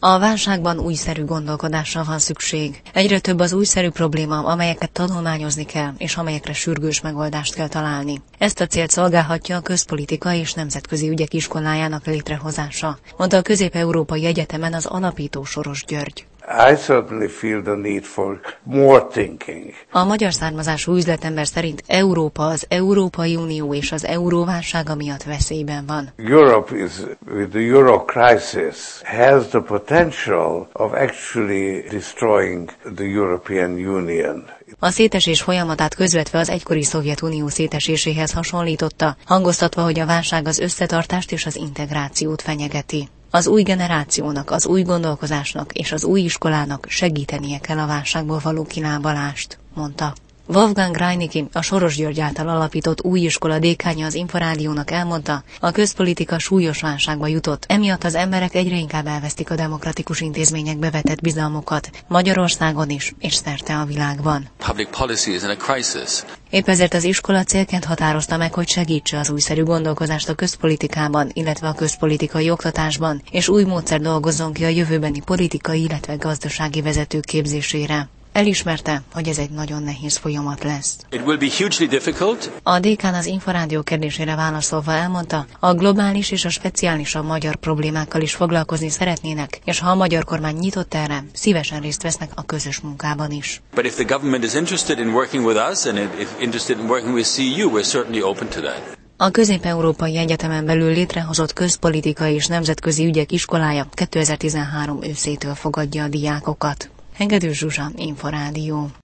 A válságban újszerű gondolkodásra van szükség. Egyre több az újszerű probléma, amelyeket tanulmányozni kell, és amelyekre sürgős megoldást kell találni. Ezt a célt szolgálhatja a Közpolitika és Nemzetközi Ügyek Iskolájának létrehozása, mondta a Közép-Európai Egyetemen az alapító Soros György. I certainly feel the need for more thinking. A magyar származású üzletember szerint Európa, az Európai Unió és az euróválsága miatt veszélyben van. Europe is, with the euro crisis, has the potential of actually destroying the European Union. A szétesés folyamatát közvetve az egykori Szovjetunió széteséséhez hasonlította, hangoztatva, hogy a válság az összetartást és az integrációt fenyegeti. Az új generációnak, az új gondolkozásnak és az új iskolának segítenie kell a válságból való kilábalást, mondta. Wolfgang Reinicke, a Soros György által alapított új iskola dékánja az Inforádiónak elmondta, a közpolitika súlyos válságba jutott, emiatt az emberek egyre inkább elvesztik a demokratikus intézményekbe vetett bizalmukat, Magyarországon is, és szerte a világban. Épp ezért az iskola célként határozta meg, hogy segítse az újszerű gondolkozást a közpolitikában, illetve a közpolitikai oktatásban, és új módszer dolgozzon ki a jövőbeni politikai, illetve gazdasági vezetők képzésére. Elismerte, hogy ez egy nagyon nehéz folyamat lesz. A dékán az Inforádió kérdésére válaszolva elmondta, a globális és a speciálisabb magyar problémákkal is foglalkozni szeretnének, és ha a magyar kormány nyitott erre, szívesen részt vesznek a közös munkában is. A Közép-Európai Egyetemen belül létrehozott Közpolitika és Nemzetközi Ügyek Iskolája 2013 őszétől fogadja a diákokat. Hegedűs Zsuzsa, Inforádió.